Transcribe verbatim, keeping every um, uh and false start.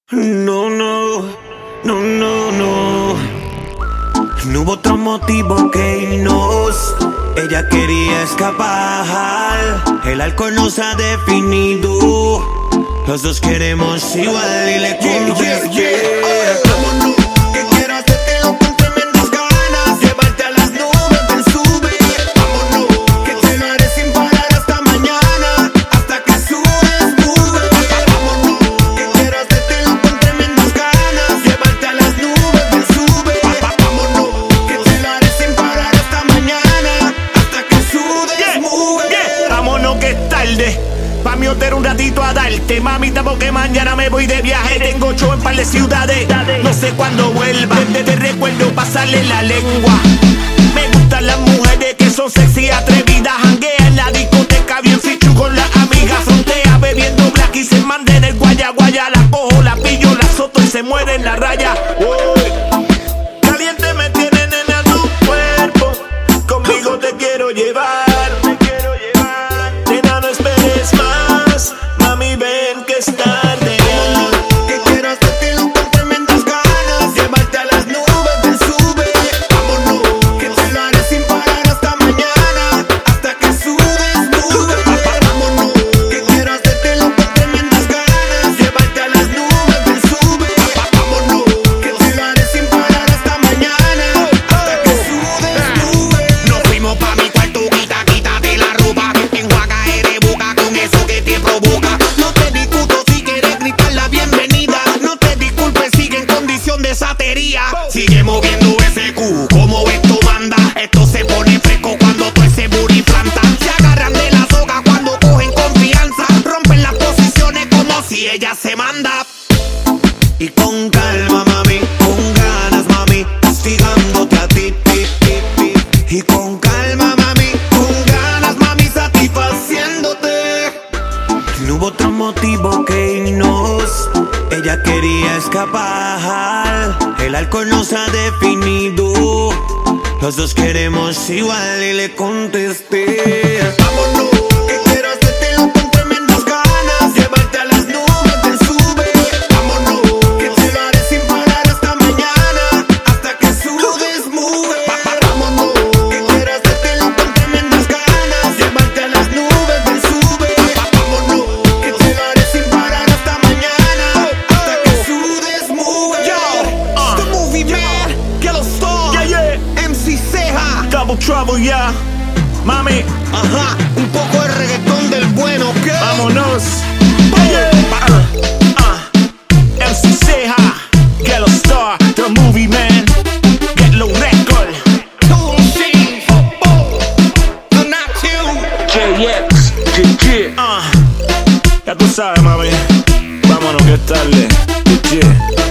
No, no, no, no, no. No hubo otro motivo que irnos. Ella quería escapar. El alcohol nos ha definido. Los dos queremos igual y le contesté. Yeah, yeah, yeah. Vámonos, que quiero hacerte lo con tremendas ganas. Llevarte a las nubes del sube. Vámonos, que te lo haré sin parar hasta mañana. Hasta que subes, nube. Vámonos, que quiero hacerte lo con tremendas ganas. Llevarte a las nubes del sube. Vámonos, que te lo haré sin parar hasta mañana. Hasta que subes, yeah, nube. Yeah. Vámonos que es tarde. Pa' mi hotel un ratito a darte, mamita, porque mañana me voy de viaje. Tengo show en par de ciudades, no sé cuándo vuelva. Desde te recuerdo pasarle la lengua. Me gustan las mujeres que son sexy y atrevidas. Janguea en la discoteca bien fichu con las amigas. Frontea bebiendo black y se manda en el guaya guaya. La cojo, la pillo, la soto y se muere en la raya. Uy. Caliente me tiene, nena, tu cuerpo. Conmigo te quiero llevar. Sigue moviendo ese cu, como esto manda. Esto se pone fresco cuando todo ese booty planta. Se agarran de la soga cuando cogen confianza. Rompen las posiciones como si ella se manda. Y con calma, mami, con ganas, mami, castigándote a ti, ti, ti, ti. Y con calma, mami, con ganas, mami, satisfaciéndote. No hubo otro motivo que irnos. Ella quería escapar. El alcohol nos ha definido. Los dos queremos igual y le contesté. Vámonos, que quiero hacerte lo con tremendas ganas. Llevarte a las nubes del sube. Vámonos, que te lo haré sin parar hasta mañana. Hasta que subes, move. Vámonos, que quiero hacerte lo con tremendas ganas. Llevarte a las nubes del sube. Vámonos, que te lo haré sin parar hasta mañana. Hasta que subes, move. Yo, uh, the movie man, Yellow Star, yeah, yeah. M C Ceja, Double Trouble, yeah. Mami, ajá, un poco de reggaetón del bueno, ¿qué? Vámonos, yeah, yeah. Uh, uh. M C Ceja, Yellow Star, the movie man, Get Low Record. Two machines, oh, oh, the not two. J X, J J. Uh, ya tú sabes, mami. Vámonos que es tarde. Yeah.